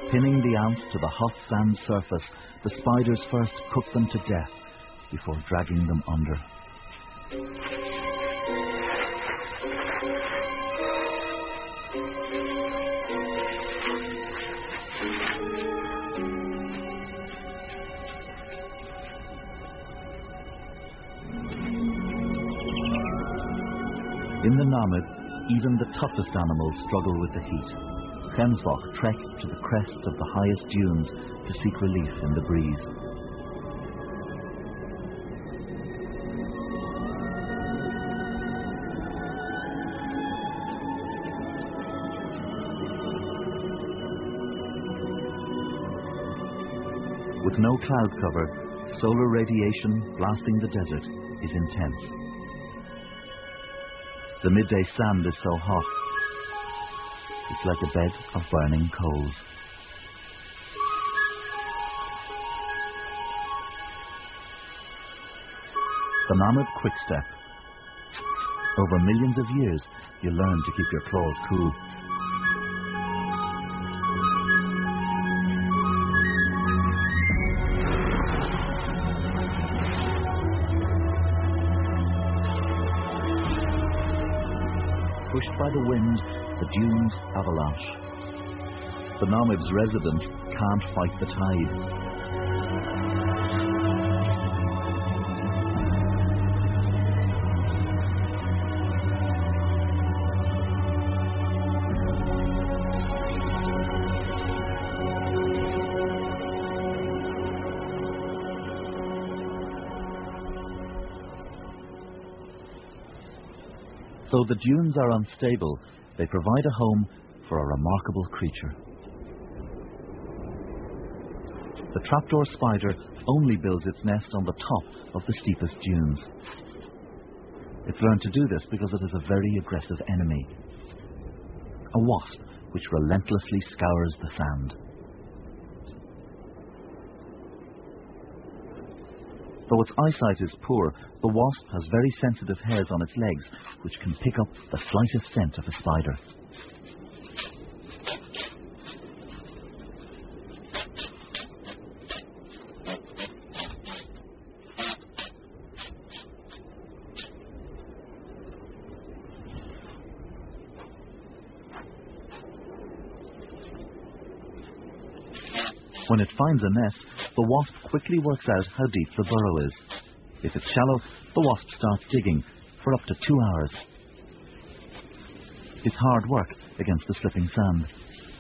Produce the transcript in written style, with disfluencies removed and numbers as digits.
Pinning the ants to the hot sand surface, the spiders first cook them to death before dragging them under. In the Namib, even the toughest animals struggle with the heat. Gemsbok trek to the crests of the highest dunes to seek relief in the breeze. With no cloud cover, solar radiation blasting the desert is intense. The midday sand is so hot, it's like a bed of burning coals. The Namib Quickstep. Over millions of years, you learn to keep your claws cool. Pushed by the wind, the dunes avalanche. The Namib's resident can't fight the tide. Though the dunes are unstable, they provide a home for a remarkable creature. The trapdoor spider only builds its nest on the top of the steepest dunes. It's learned to do this because it is a very aggressive enemy. A wasp which relentlessly scours the sand. Though its eyesight is poor, the wasp has very sensitive hairs on its legs, which can pick up the slightest scent of a spider. When it finds a nest, the wasp quickly works out how deep the burrow is. If it's shallow, the wasp starts digging for up to 2 hours. It's hard work against the slipping sand.